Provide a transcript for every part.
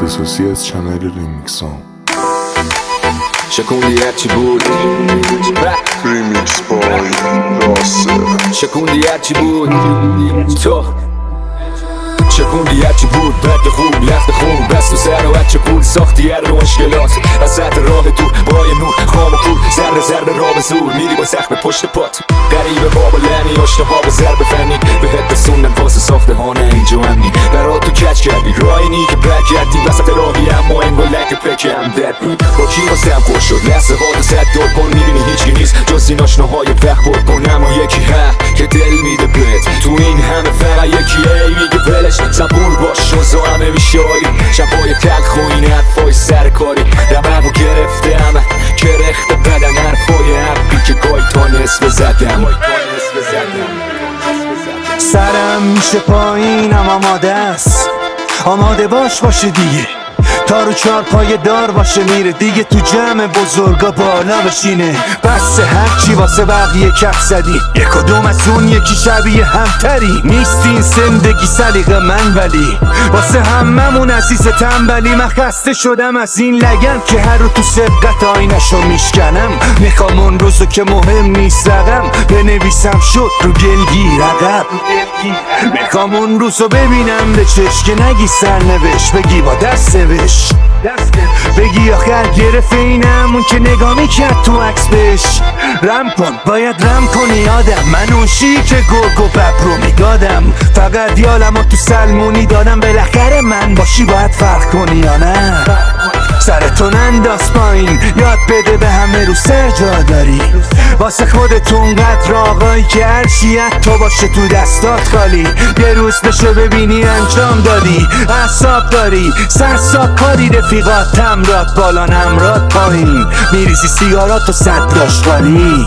اختصاصی از چنل ریمیکسام. شکوندی هرچی بود ریمیکس بای راسه. شکوندی هرچی بود تو شکوندی هرچی بود بد خوب لخت خون بست و سر و هرچه پول ساختی هر رو مشکلات از سطح راه دور بای نور خام و کور ذره راه به زور میری با زخم پشت پات قریبه بابا لنی اشتها با ضرب فنی بهت رسوندن واسه ساخته هانه اینجا امنی برا تو کچ کردی راینی که بک کردی وسط راهی اما انگار لک پکم دد با کی واسم خوش شد لحظه هاتو صد دور کن میبینی هیچی نیست جز این آشناهای وقت برد کن اما یکی ها که دل میده بهت تو این همه فقط یکیه میگه ولش صبور باش شوزا همه میشاری شبای تلخ و این حرفای سرکاری رممو گرفته همه کرخته بدن حرفای حقی که گای تا نصف زدم سرم میشه پایینم آماده است آماده باشه دیگه تا رو چار پای دار باشه میره دیگه تو جمع بزرگا بالا بشینه بس هرچی واسه بقیه کف زدی یک کدوم از اون یکی شبیه همتری نیست این زندگی سلیقه من ولی واسه هممون عزیز تنبلی من خسته شدم از این لگن که هر رو تو سبقت آینشو میشکنم میخوام اون روزو که مهم نیست رقم بنویسم شد رو گلگیر عقب میخوام اون روزو ببینم به چشم که نگی سرنوشت بگی با دست نوشت بگی آخر گرفت اینم اون که نگاه میکرد تو عکس بهش رم کن باید رم کنی آدم من اون شی که گرگ و ببر رو میگادم فقط یالمو تو سلمونی دادم بالاخره من باشی باید فرق کنی یا نه سرتون انداز پایین یاد بده به همه رو سر جا داری واسه خودتون قدر آقایی که هرچیت تو باشه تو دستات خالی یه روز بشه ببینی انجام دادی اعصاب داری سرساب کاری رفیقات تمرات بالا نمرات پایین میریزی سیگارات و صد لاشقالی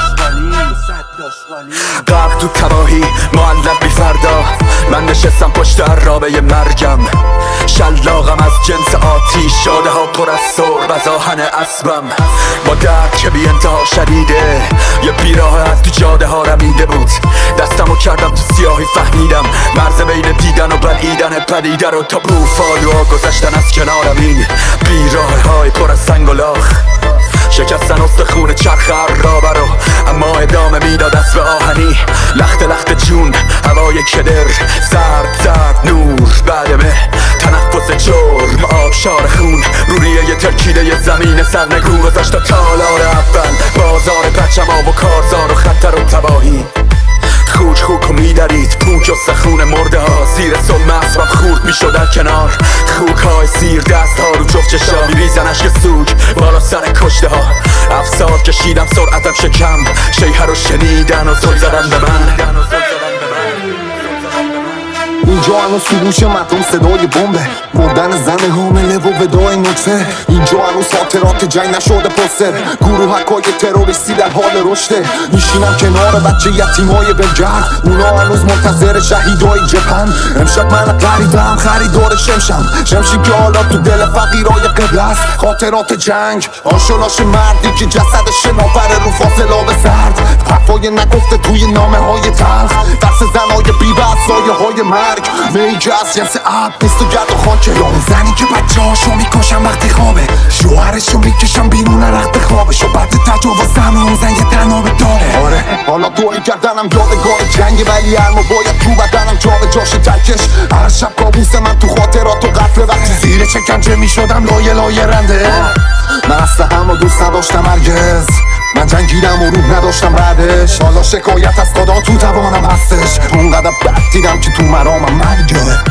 غرق تو تباهی معلق بی فردا من نشستم پشت عرابه مرگم شلاقم از جنس آتیش شاده ها پر از سرب از آهن اسبم با درد که بی انتها شدیده یه بیراه از تو جاده ها رمیده بود دستمو کردم تو سیاهی فهمیدم مرز بین دیدن و بلعیدن پدیده رو تا بوفالوها گذشتن از کنارم این بیراه های پر از سنگ و لاخ شکستن استخون چرخ عرابه رو اما ادامه میداد اسب آهنی لخت جون هوای کدر زرد نور بعدمه تنفس جرم آبشار خون روریه ترکیده ی زمین سرنگون گذاشت تا تالار اول بازار پرچم و کارزار و خطر و تباهی خوک و میدرید پوک و سخون مرده ها زیر سلم اسبم خورد میشد در کنار خوک های سیر دست ها رو جفت چشا میریزن عشق سوگ بالا سر کشته ها افسار کشیدم سرعتم شکم شیهه رو شنیدن و زل زدن به من اینجا هنوز تو گوش مردم صدای بمبه مردن زن حامله و ودای نطفه اینجا هنوز خاطرات جنگ نشده پستر گروهکای تروریستی در حال رشده میشینم کنار بچه یتیمای بلگرد اونا هنوز منتظر شهیدای جبهن امشب من غریبم خریدار شمشیم که حالا تو دل فقیرای قبل است خاطرات جنگ آشولاش مردی که جسدش نافره رو فاصله به سرد حرفای نگفته توی نامه های تلخ دست زنای بی‌بس سایه های مرگ میگه از جنس عب نیست و گرد و خاکه یا اون زنی که بچه هاشو میکشن وقتی خوابه شوهرشو میکشن بیرون رخت خوابش و بعد تجاوز همه اون زن یه تنابه داره آره حالا دوایی کردنم یادگار جنگه ولی هرمو باید تو بدنم جا به جاش ترکش هر شب کابوس من تو خاطرات و قتل وقتی زیر شکنجه میشدم لایه رنده من اصلا همو دوست نداشتم هرگز من جنگیدم و روح نداشتم بعدش حالا شکایت از خدا تو توانم هستش اونقدر بد دیدم که تو مرامم مرگه